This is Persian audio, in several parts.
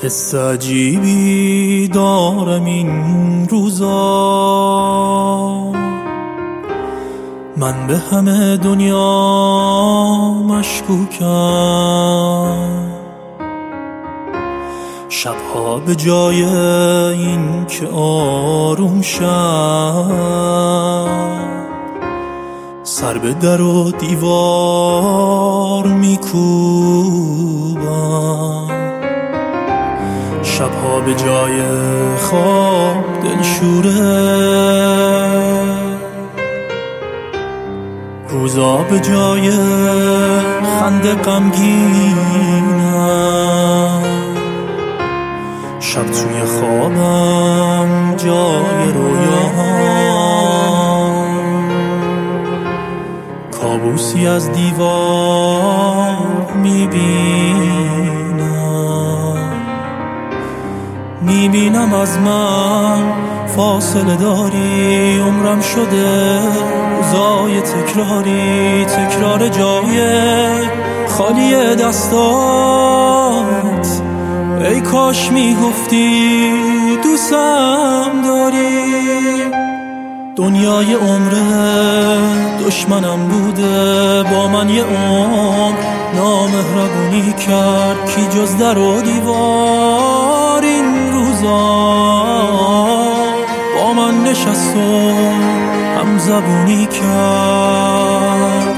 حس عجیبی دارم این روزا، من به همه دنیا مشکوکم. شبها به جای این که آروم شم، سر به در و دیوار میکوبم. شبها به جای خواب دلشوره، روزا به جای خنده غمگینم. شب توی خوابم جای رویاام، کابوسی از دیوار میبینم از من فاصله داری. عمرم شده روزای تکراری، تکرار جای خالی دستات. ای کاش میگفتی دوستم داری. دنیای عمره دشمنم بوده، با من یه عمر نامهربونی کرد. کی جز در و دیوار این روزا با من نشست و هم زبونی کرد.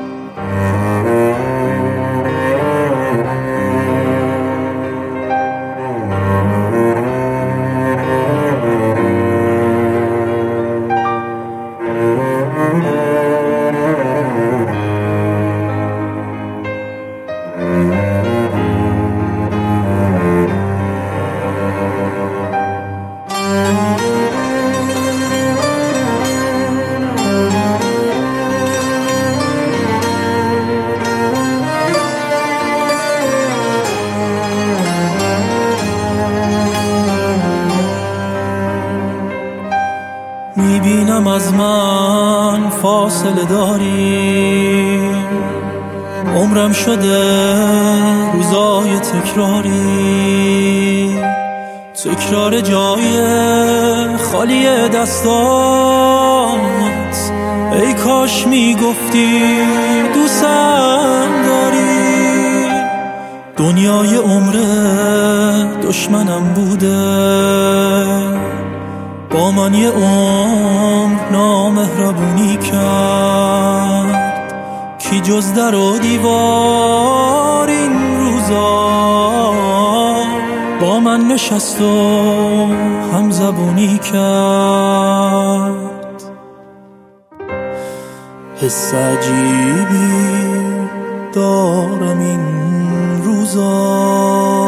میبینم از من فاصله داری. عمرم شده روزای تکراری، تکرار جای خالی دستات. ای کاش میگفتی دوستم داری. دنیای عمره دشمنم بوده، با من یه عمر نامهربونی کرد. کی جز در و دیوار این روزا با من نشست و هم زبونی کرد. حس عجیبی دارم این روزا،